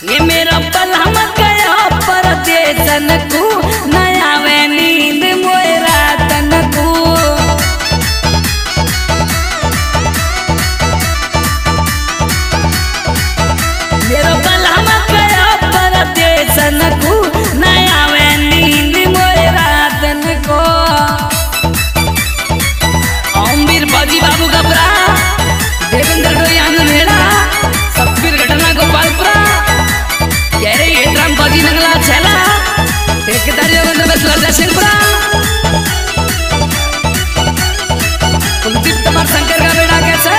ये मेरा पल हम गया परदेसन को नया वे नींद मोरा तन को मेरा पल हम गया परदेसन को नया वे नींद मोरा तन को ओमवीर बाजी बाबू घबरा देवेंद्र डोयान मेरा सतवीर घटना गोपालपुरा यारे ये ड्राम बाजी नगला छेला ठेकेदार योगेंद्र बसला जशनपुरा कुलदीप तमार शंकर का बेड़ा कैसे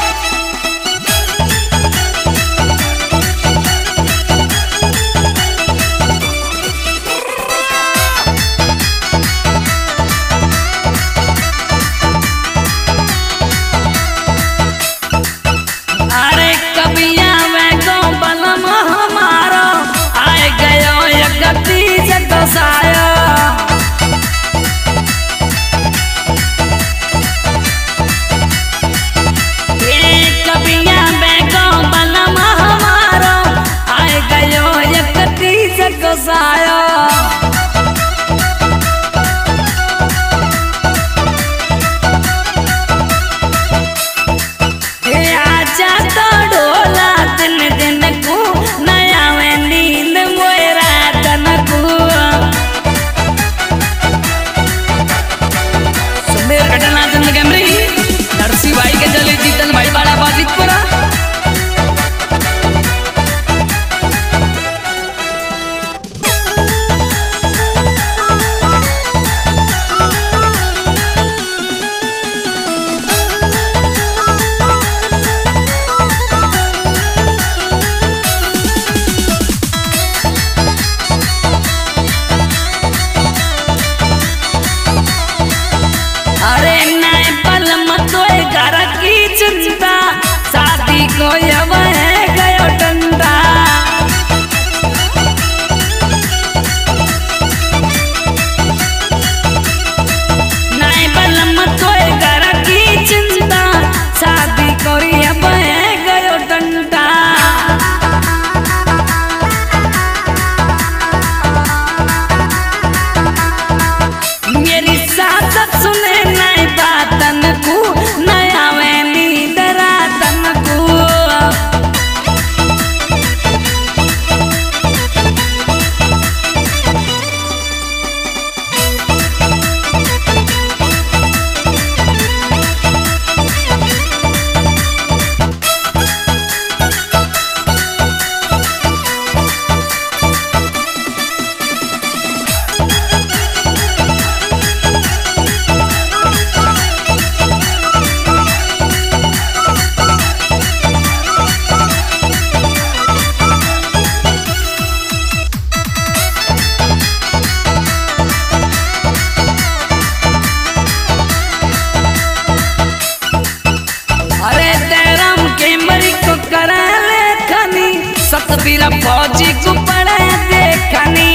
सतवीर फौजी को पड़े देखनी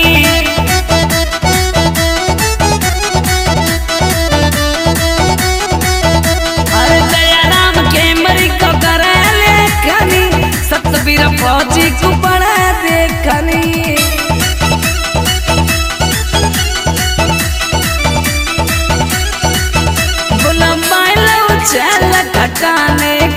अरे दयाराम के मरी को करे लेखनी सतवीर फौजी को पड़े देखनी बुला माइल उछल घटाने